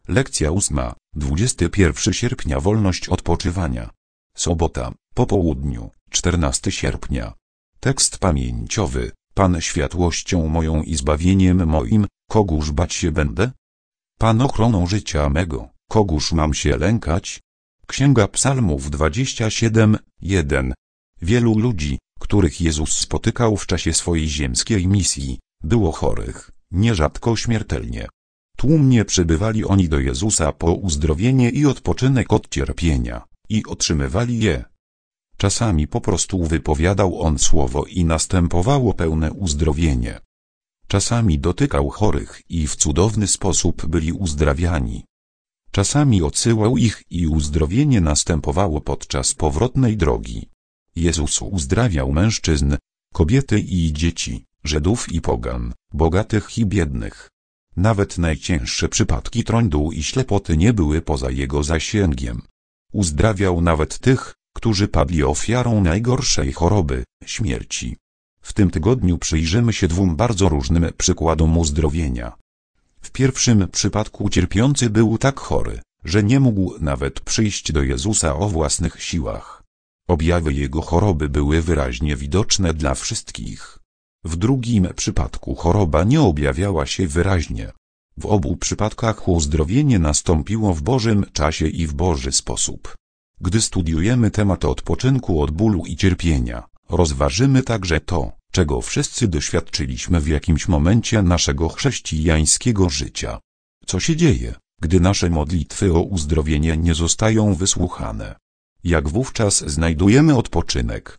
Lekcja 8, 21 sierpnia. Wolność odpoczywania. Sobota, po południu, 14 sierpnia. Tekst pamięciowy. Pan światłością moją i zbawieniem moim, kogóż bać się będę? Pan ochroną życia mego, kogóż mam się lękać? Księga Psalmów 27, 1. Wielu ludzi, których Jezus spotykał w czasie swojej ziemskiej misji, było chorych, nierzadko śmiertelnie. Tłumnie przybywali oni do Jezusa po uzdrowienie i odpoczynek od cierpienia, i otrzymywali je. Czasami po prostu wypowiadał On słowo i następowało pełne uzdrowienie. Czasami dotykał chorych i w cudowny sposób byli uzdrawiani. Czasami odsyłał ich i uzdrowienie następowało podczas powrotnej drogi. Jezus uzdrawiał mężczyzn, kobiety i dzieci, Żydów i pogan, bogatych i biednych. Nawet najcięższe przypadki trądu i ślepoty nie były poza Jego zasięgiem. Uzdrawiał nawet tych, którzy padli ofiarą najgorszej choroby, śmierci. W tym tygodniu przyjrzymy się dwóm bardzo różnym przykładom uzdrowienia. W pierwszym przypadku cierpiący był tak chory, że nie mógł nawet przyjść do Jezusa o własnych siłach. Objawy jego choroby były wyraźnie widoczne dla wszystkich. W drugim przypadku choroba nie objawiała się wyraźnie. W obu przypadkach uzdrowienie nastąpiło w Bożym czasie i w Boży sposób. Gdy studiujemy temat odpoczynku od bólu i cierpienia, rozważymy także to, czego wszyscy doświadczyliśmy w jakimś momencie naszego chrześcijańskiego życia. Co się dzieje, gdy nasze modlitwy o uzdrowienie nie zostają wysłuchane? Jak wówczas znajdujemy odpoczynek,